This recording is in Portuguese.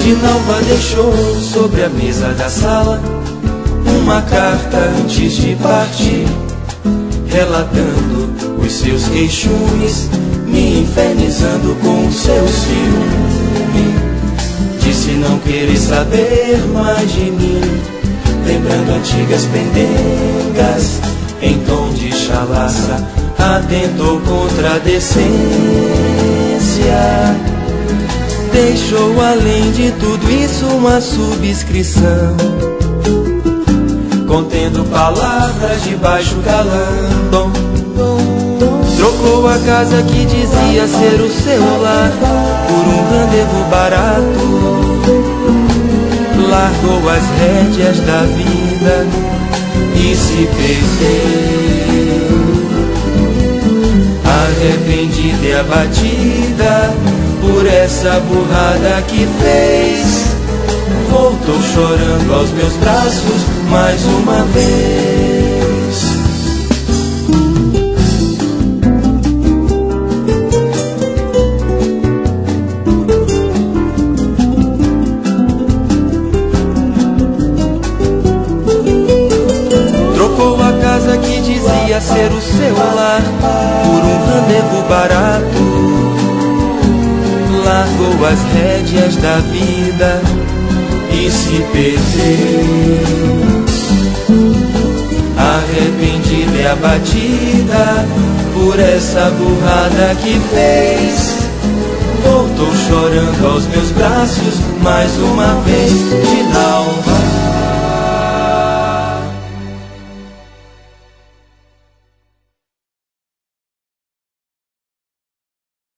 Dinalva deixou sobre a mesa da sala uma carta antes de partir, relatando os seus queixumes, me infernizando com seu ciúme. Disse não querer saber mais de mim, lembrando antigas pendengas, em tom de chalaça, atentou contra a decência. Deixou além de tudo isso uma subscrição, contendo palavras de baixo calão. Trocou a casa que dizia ser o seu lar por um rendezvous barato. Largou as rédeas da vida e se perdeu. Arrependida e abatida por essa burrada que fez, voltou chorando aos meus braços mais uma vez. Trocou a casa que dizia ser o seu lar por um rendezvous barato. Largou as rédeas da vida e se perdeu. Arrependida e abatida por essa burrada que fez, voltou chorando aos meus braços mais uma vez. Dinalva